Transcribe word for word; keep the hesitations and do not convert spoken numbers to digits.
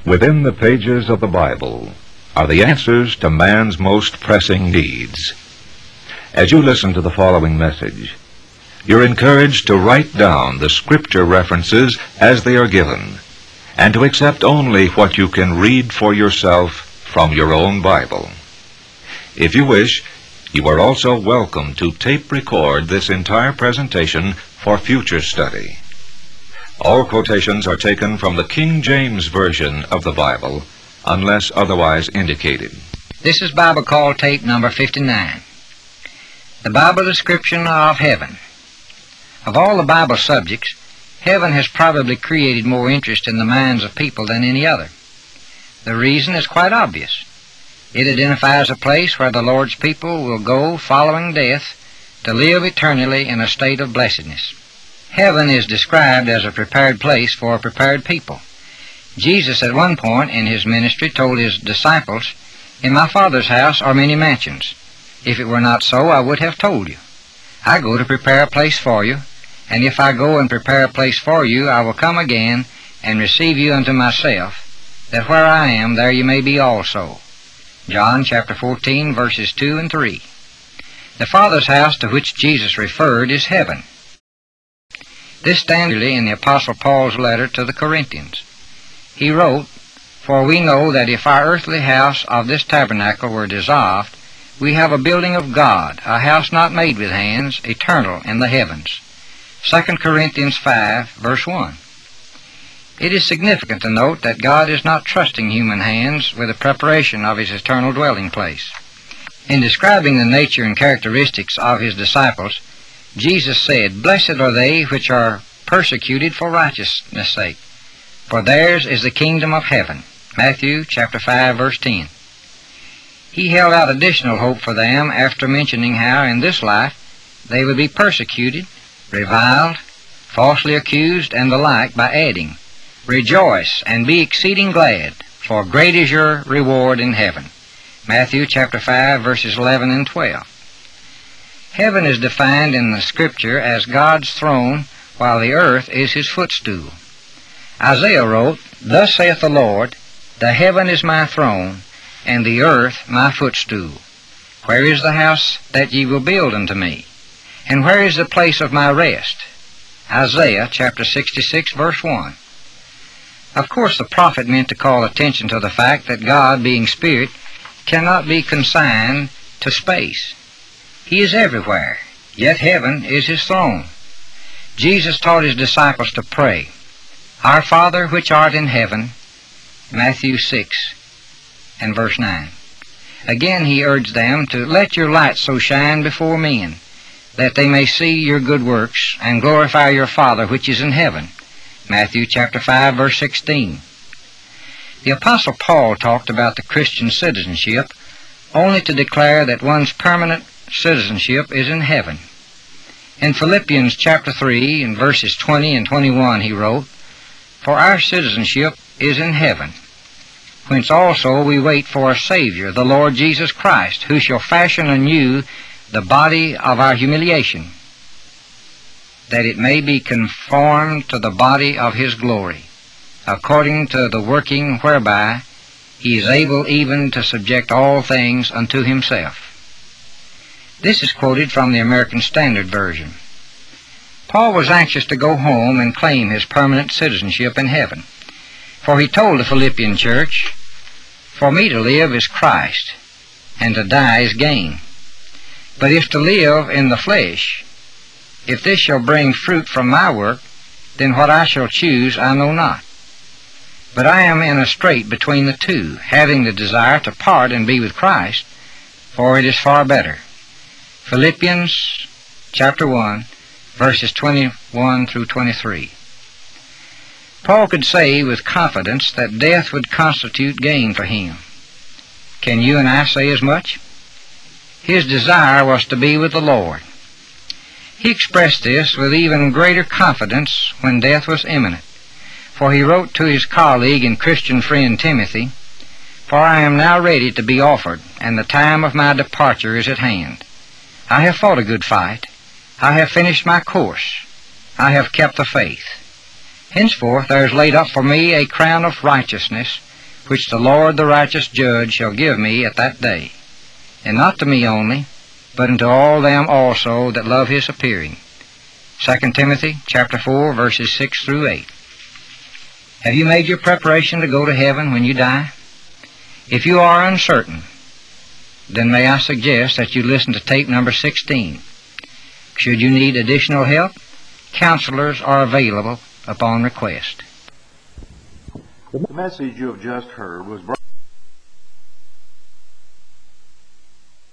Within the pages of the Bible are the answers to man's most pressing needs. As you listen to the following message, you're encouraged to write down the scripture references as they are given, and to accept only what you can read for yourself from your own Bible. If you wish, you are also welcome to tape record this entire presentation for future study. All quotations are taken from the King James Version of the Bible, unless otherwise indicated. This is Bible Call tape number fifty-nine. The Bible description of heaven. Of all the Bible subjects, heaven has probably created more interest in the minds of people than any other. The reason is quite obvious. It identifies a place where the Lord's people will go following death to live eternally in a state of blessedness. Heaven is described as a prepared place for a prepared people. Jesus at one point in his ministry told his disciples, "In my Father's house are many mansions. If it were not so, I would have told you. I go to prepare a place for you, and if I go and prepare a place for you, I will come again and receive you unto myself, that where I am, there you may be also." John chapter fourteen, verses two and three. The Father's house to which Jesus referred is heaven. This stands in the Apostle Paul's letter to the Corinthians. He wrote, "For we know that if our earthly house of this tabernacle were dissolved, we have a building of God, a house not made with hands, eternal in the heavens." Second Corinthians five, verse one. It is significant to note that God is not trusting human hands with the preparation of his eternal dwelling place. In describing the nature and characteristics of his disciples, Jesus said, "Blessed are they which are persecuted for righteousness' sake, for theirs is the kingdom of heaven." Matthew chapter five, verse ten. He held out additional hope for them after mentioning how in this life they would be persecuted, reviled, falsely accused, and the like, by adding, "Rejoice and be exceeding glad, for great is your reward in heaven." Matthew chapter five, verses eleven and twelve. Heaven is defined in the Scripture as God's throne, while the earth is his footstool. Isaiah wrote, "Thus saith the Lord, the heaven is my throne, and the earth my footstool. Where is the house that ye will build unto me? And where is the place of my rest?" Isaiah chapter sixty-six, verse one. Of course, the prophet meant to call attention to the fact that God, being Spirit, cannot be consigned to space. He is everywhere, yet heaven is his throne. Jesus taught his disciples to pray, "Our Father which art in heaven," Matthew six and verse nine. Again he urged them to "let your light so shine before men, that they may see your good works, and glorify your Father which is in heaven." Matthew chapter five, verse sixteen. The Apostle Paul talked about the Christian citizenship only to declare that one's permanent citizenship is in heaven. In Philippians chapter three, in verses twenty and twenty-one, he wrote, "For our citizenship is in heaven, whence also we wait for a Savior, the Lord Jesus Christ, who shall fashion anew the body of our humiliation, that it may be conformed to the body of his glory, according to the working whereby he is able even to subject all things unto himself." This is quoted from the American Standard Version. Paul was anxious to go home and claim his permanent citizenship in heaven, for he told the Philippian church, "For me to live is Christ, and to die is gain. But if to live in the flesh, if this shall bring fruit from my work, then what I shall choose I know not. But I am in a strait between the two, having the desire to part and be with Christ, for it is far better." Philippians chapter one, verses twenty-one through twenty-three. Paul could say with confidence that death would constitute gain for him. Can you and I say as much? His desire was to be with the Lord. He expressed this with even greater confidence when death was imminent, for he wrote to his colleague and Christian friend Timothy, "For I am now ready to be offered, and the time of my departure is at hand. I have fought a good fight. I have finished my course. I have kept the faith. Henceforth there is laid up for me a crown of righteousness, which the Lord the righteous judge shall give me at that day, and not to me only, but unto all them also that love his appearing. Second Timothy chapter four, verses six through eight. Have you made your preparation to go to heaven when you die? If you are uncertain, then may I suggest that you listen to tape number sixteen. Should you need additional help, counselors are available upon request. The message you have just heard was brought